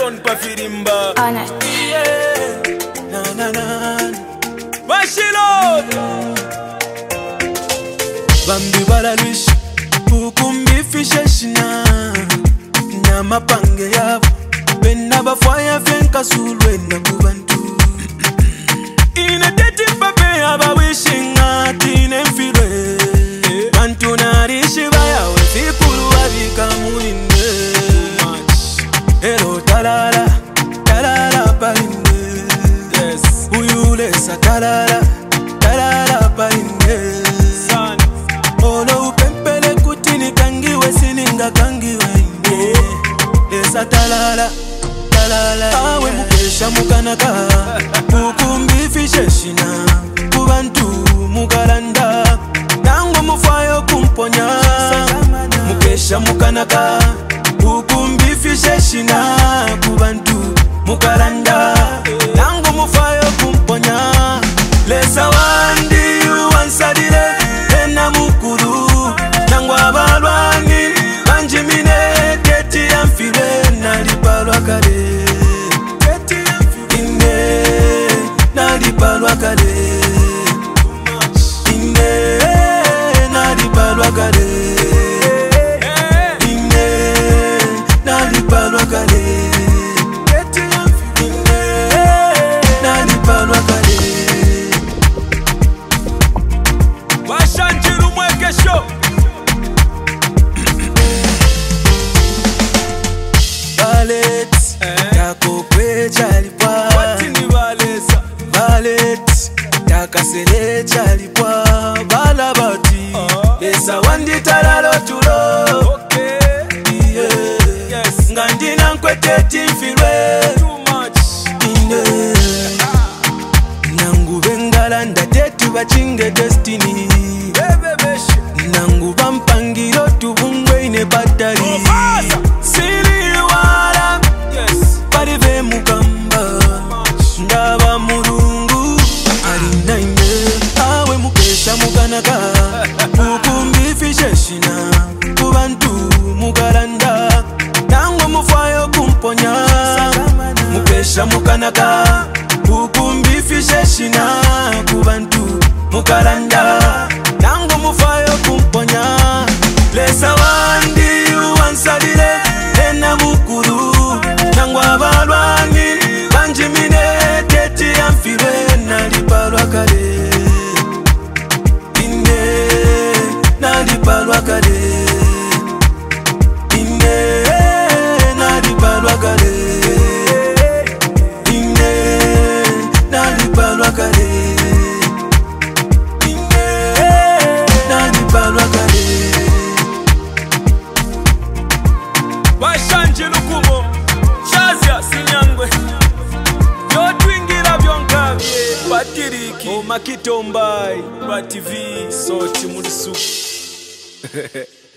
Aaron Pafirimba. Honest. Yeah. Na na na. Bashilo. Bambi balalush. Ukumbi fisheshina. Nyama pange yabo. Bena bafaya fenka sulwe na kubantu. Ine teti pape aba wishing atine mfilwe. Bantu narishi baya wefikulu wabika muninde. Hello talala, talala palinde. Yes. Uyulesa talala, talala palinde. Son. Olo upempele kutini kangiwe sininga kangiwe inde. Esa talala, talala. Awe mukesha mukanaka. Ukumbi fisheshina. Kubantu mugalanda. Nango mufayo kumponya. Mukesha mukanaka. Ukumbi fisheshina. Kubantu mugalanda. Nango mufayo kumponya. Lesa wandi uwansadile. Ena mukuru. Nango abalwani. Banjimine teti ya mfile. Nalipalwa kale. Teti ya mfile. Nalipalwa kale. Ine. Nalipalwa kale. Ine. Nalipalwa kale. Teti ya mfile. Nalipalwa kale. Washanjiru mwekesho. Valet, tako kwechalipwa. Watini valesa. Valet, takasele chalipwa. Balabati, esa wandi talalo tulo. Okay. Yeah. Yes. Ngandina nkweteti mfilwe. Too much. Ine. Nangu bengala ndatetu bachinge destiny. Nangu bampangiro tubungwe ine batari. Siliwala. Yes. Parive mukamba. Ndaba murungu. Alina ine. Awe mukesha mukanaka. Ukumbi fisheshina. Kubantu mugalanda. Nango mufayo kumponya. Mukesha mukanaka. Ukumbi fisheshina. Kubantu mugalanda. Nango mufayo kumponya. Lesa wandi uwansadile. Ena mukuru. Nango abalwani. Banjimine teti ya mfile. Nalipalwa kale. Ine. Nalipalwa kale. Ine. Nalipalwa kale. Ine. Nalipalwa kale. Ine. Nalipalwa kale. Washanji lukumo. Shazia sinyangwe. Yotwingira byonkabye. Batiriki. Omakitombai. Bativi. Soti mulisu.